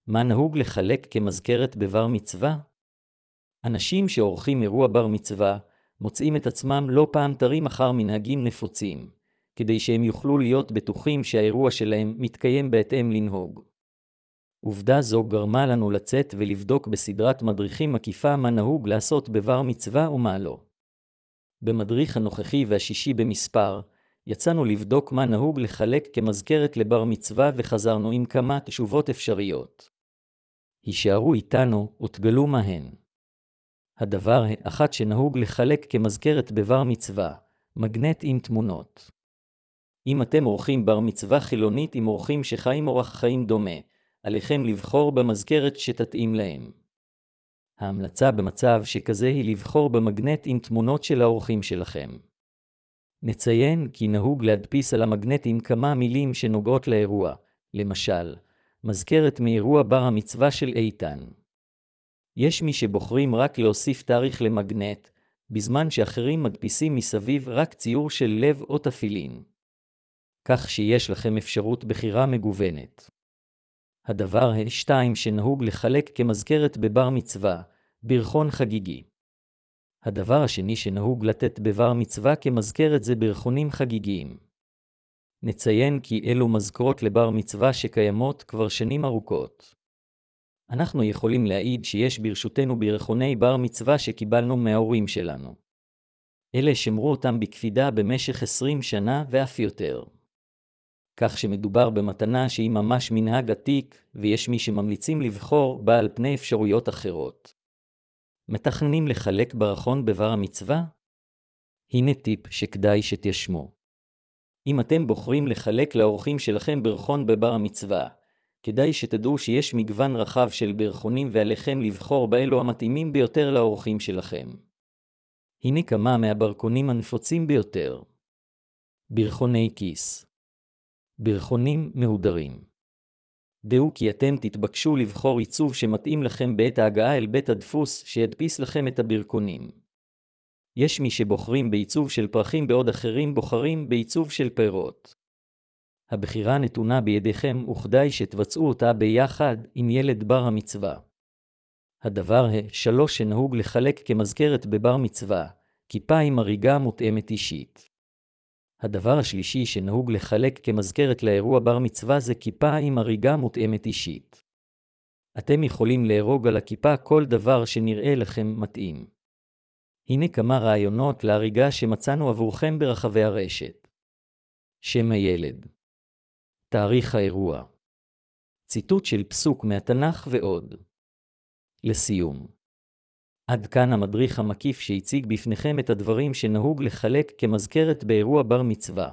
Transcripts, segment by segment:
מה נהוג לחלק כמזכרת בבר מצווה? אנשים שעורכים אירוע בר מצווה מוצאים את עצמם לא פעם תרים אחר מנהגים נפוצים, כדי שהם יוכלו להיות בטוחים שהאירוע שלהם מתקיים בהתאם לנהוג. עובדה זו גרמה לנו לצאת ולבדוק בסדרת מדריכים מקיפה מה נהוג לעשות בבר מצווה ומה לא. במדריך הנוכחי והשישי במספר, יצאנו לבדוק מה נהוג לחלק כמזכרת לבר מצווה וחזרנו עם כמה תשובות אפשריות. הישארו איתנו ותגלו מהן. הדבר האחת שנהוג לחלק כמזכרת בבר מצווה, מגנט עם תמונות. אם אתם עורכים בר מצווה חילונית עם אורחים שחיים אורח חיים דומה, עליכם לבחור במזכרת שתתאים להם. ההמלצה במצב שכזה היא לבחור במגנט עם תמונות של האורחים שלכם. נציין כי נהוג להדפיס על המגנטים כמה מילים שנוגעות לאירוע, למשל, מזכרת מאירוע בר המצווה של איתן. יש מי שבוחרים רק להוסיף תאריך למגנט, בזמן שאחרים מדפיסים מסביב רק ציור של לב או תפילין. כך שיש לכם אפשרות בחירה מגוונת. הדבר השתיים שנהוג לחלק כמזכרת בבר מצווה, ברכון חגיגי. הדבר השני שנהוג לתת בבר מצווה כמזכרת זה ברכונים חגיגיים. נציין כי אלו מזכרות לבר מצווה שקיימות כבר שנים ארוכות. אנחנו יכולים להעיד שיש ברשותנו ברכוני בר מצווה שקיבלנו מההורים שלנו. אלה שמרו אותם בקפידה במשך 20 שנה ואף יותר. כך שמדובר במתנה שהיא ממש מנהג עתיק, ויש מי שממליצים לבחור בה על פני אפשרויות אחרות. מתכננים לחלק ברכון בבר המצווה? הנה טיפ שכדאי שתיישמו. אם אתם בוחרים לחלק לאורחים שלכם ברכון בבר המצווה, כדאי שתדעו שיש מגוון רחב של ברכונים ועליכם לבחור באלו המתאימים ביותר לאורחים שלכם. הנה כמה מהברכונים הנפוצים ביותר. ברכוני כיס. ברכונים מהודרים. דעו כי אתם תתבקשו לבחור עיצוב שמתאים לכם בעת ההגעה אל בית הדפוס שידפיס לכם את הברכונים. יש מי שבוחרים בעיצוב של פרחים בעוד אחרים בוחרים בעיצוב של פירות. הבחירה נתונה בידיכם וכדאי שתבצעו אותה ביחד עם ילד בר המצווה. הדבר השלוש שנהוג לחלק כמזכרת בבר מצווה, כיפה עם הריגה מותאמת אישית. הדבר השלישי שנהוג לחלק כמזכרת לאירוע בר מצווה זה כיפה עם הריגה מותאמת אישית. אתם יכולים להרוג על הכיפה כל דבר שנראה לכם מתאים. הנה כמה רעיונות להריגה שמצאנו עבורכם ברחבי הרשת. שם הילד. תאריך האירוע. ציטוט של פסוק מהתנ"ך ועוד. לסיום. עד כאן המדריך המקיף שהציג בפניכם את הדברים שנהוג לחלק כמזכרת באירוע בר מצווה.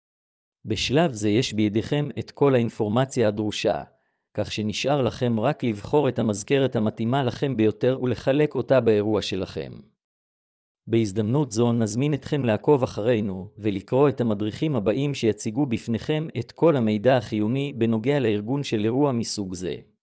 בשלב זה יש בידיכם את כל האינפורמציה הדרושה, כך שנשאר לכם רק לבחור את המזכרת המתאימה לכם ביותר ולחלק אותה באירוע שלכם. בהזדמנות זו נזמין אתכם לעקוב אחרינו ולקרוא את המדריכים הבאים שיציגו בפניכם את כל המידע החיוני בנוגע לארגון של אירוע מסוג זה.